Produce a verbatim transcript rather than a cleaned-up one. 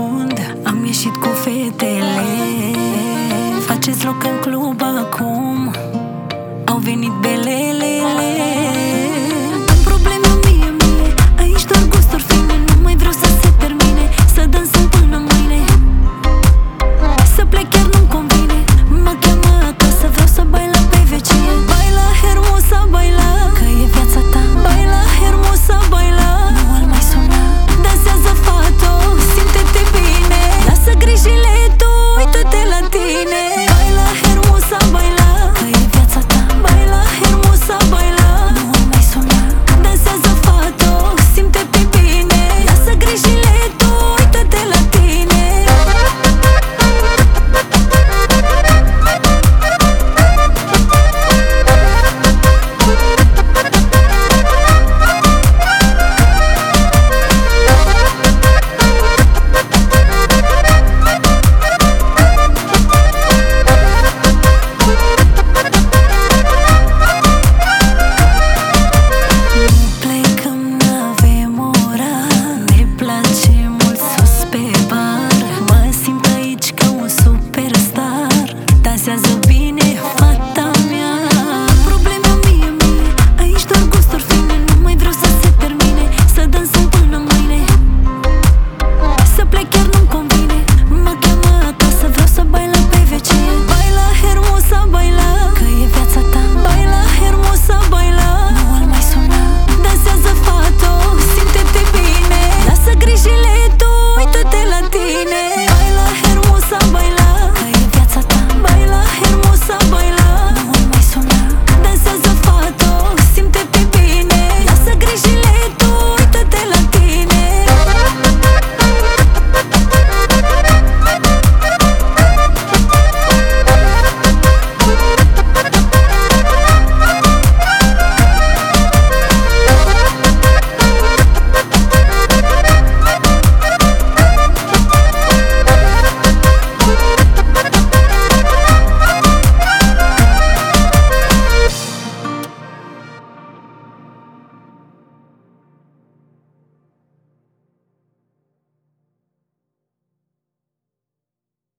ascund. Am ieșit cu fetele, faceți loc în club acum. Au venit belelele. Am probleme mie, mie, aici doar gusturi fine. Nu mai vreau să se termine, să dansăm până mâine. Să plec chiar nu-mi convine, mă cheamă acasă, vreau să baila pe vecie. Baila hermosa, baila, că e viața ta. Baila hermosa, baila, nu al mai suna. Dansează, fato, simte-te bine. Lasă grijile tu, uită-te la tine. Baila hermosa, baila, că e viața ta. Baila hermosa, baila, nu al mai suna. Dansează, fato, simte-te bine. Lasă grijile tu, uită-te la tine. Dansează bine, fata mea. Problema mie, mie, aici doar gusturi fine. Nu mai vreau să se termine, să dansăm până mâine. Să plec chiar nu-mi convine, mă cheamă acasă, vreau să baila pe vecie. Baila hermosa, baila, că e viața ta. Baila hermosa, baila, nu al mai suna. Dansează, fato, simte-te bine. Lasă grijile tu, uită-te la tine.